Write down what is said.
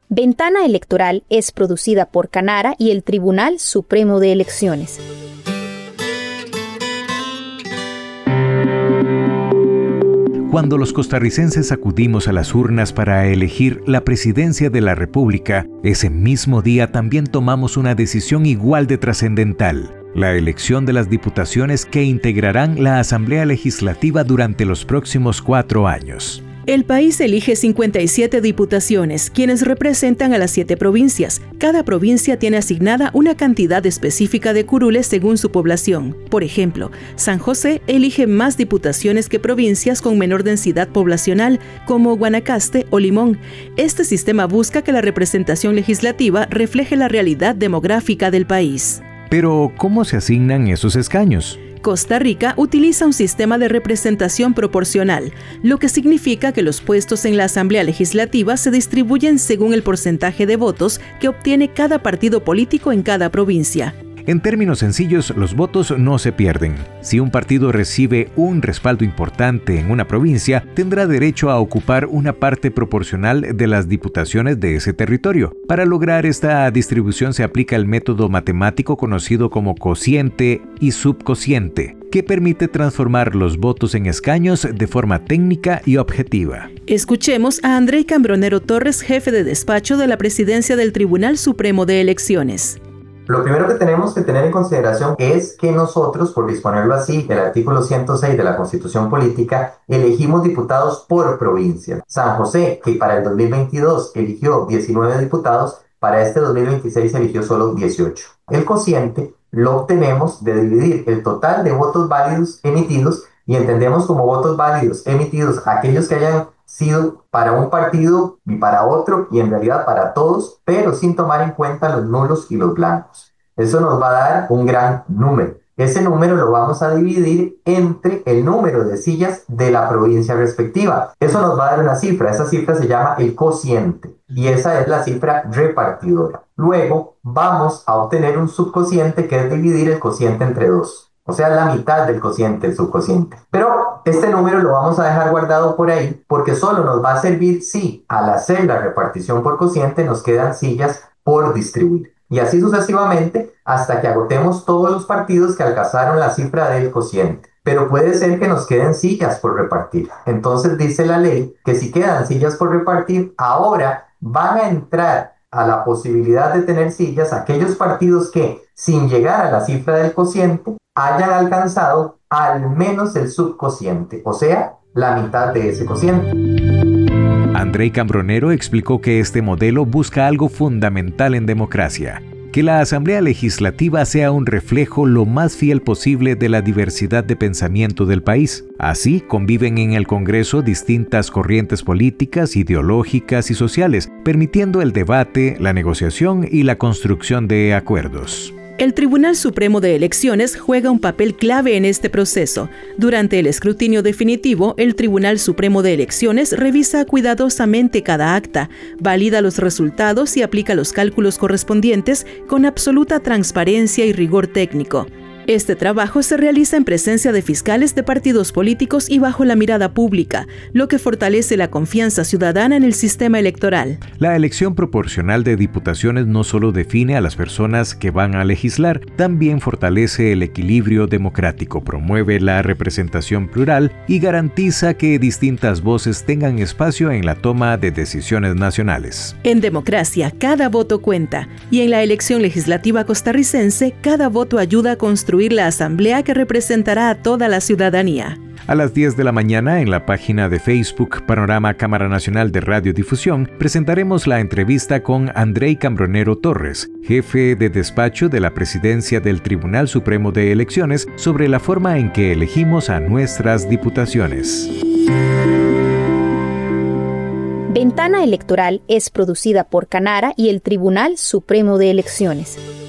Ventana Electoral es producida por Canara y el Tribunal Supremo de Elecciones. Cuando los costarricenses acudimos a las urnas para elegir la presidencia de la República, ese mismo día también tomamos una decisión igual de trascendental: la elección de las diputaciones que integrarán la Asamblea Legislativa durante los próximos 4 años. El país elige 57 diputaciones, quienes representan a las 7 provincias. Cada provincia tiene asignada una cantidad específica de curules según su población. Por ejemplo, San José elige más diputaciones que provincias con menor densidad poblacional, como Guanacaste o Limón. Este sistema busca que la representación legislativa refleje la realidad demográfica del país. Pero, ¿cómo se asignan esos escaños? Costa Rica utiliza un sistema de representación proporcional, lo que significa que los puestos en la Asamblea Legislativa se distribuyen según el porcentaje de votos que obtiene cada partido político en cada provincia. En términos sencillos, los votos no se pierden. Si un partido recibe un respaldo importante en una provincia, tendrá derecho a ocupar una parte proporcional de las diputaciones de ese territorio. Para lograr esta distribución se aplica el método matemático conocido como cociente y subcociente, que permite transformar los votos en escaños de forma técnica y objetiva. Escuchemos a Andrei Cambronero Torres, jefe de despacho de la presidencia del Tribunal Supremo de Elecciones. Lo primero que tenemos que tener en consideración es que nosotros, por disponerlo así, el artículo 106 de la Constitución Política, elegimos diputados por provincia. San José, que para el 2022 eligió 19 diputados, para este 2026 eligió solo 18. El cociente lo obtenemos de dividir el total de votos válidos emitidos, y entendemos como votos válidos emitidos aquellos que hayan sido para un partido y para otro, y en realidad para todos, pero sin tomar en cuenta los nulos y los blancos. Eso nos va a dar un gran número. Ese número lo vamos a dividir entre el número de sillas de la provincia respectiva. Eso nos va a dar una cifra. Esa cifra se llama el cociente, y esa es la cifra repartidora. Luego vamos a obtener un subcociente, que es dividir el cociente entre 2. O sea, la mitad del cociente, el subcociente. Pero este número lo vamos a dejar guardado por ahí, porque solo nos va a servir si al hacer la repartición por cociente nos quedan sillas por distribuir. Y así sucesivamente hasta que agotemos todos los partidos que alcanzaron la cifra del cociente. Pero puede ser que nos queden sillas por repartir. Entonces dice la ley que si quedan sillas por repartir, ahora van a entrar a la posibilidad de tener sillas aquellos partidos que, sin llegar a la cifra del cociente, hayan alcanzado al menos el subcociente, o sea, la mitad de ese cociente. Andrei Cambronero explicó que este modelo busca algo fundamental en democracia: que la Asamblea Legislativa sea un reflejo lo más fiel posible de la diversidad de pensamiento del país. Así conviven en el Congreso distintas corrientes políticas, ideológicas y sociales, permitiendo el debate, la negociación y la construcción de acuerdos. El Tribunal Supremo de Elecciones juega un papel clave en este proceso. Durante el escrutinio definitivo, el Tribunal Supremo de Elecciones revisa cuidadosamente cada acta, valida los resultados y aplica los cálculos correspondientes con absoluta transparencia y rigor técnico. Este trabajo se realiza en presencia de fiscales de partidos políticos y bajo la mirada pública, lo que fortalece la confianza ciudadana en el sistema electoral. La elección proporcional de diputaciones no solo define a las personas que van a legislar, también fortalece el equilibrio democrático, promueve la representación plural y garantiza que distintas voces tengan espacio en la toma de decisiones nacionales. En democracia, cada voto cuenta, y en la elección legislativa costarricense, cada voto ayuda a construir la asamblea que representará a toda la ciudadanía. A las 10 de la mañana, en la página de Facebook Panorama Cámara Nacional de Radiodifusión, presentaremos la entrevista con Andrei Cambronero Torres, jefe de despacho de la presidencia del Tribunal Supremo de Elecciones, sobre la forma en que elegimos a nuestras diputaciones. Ventana Electoral es producida por Canara y el Tribunal Supremo de Elecciones.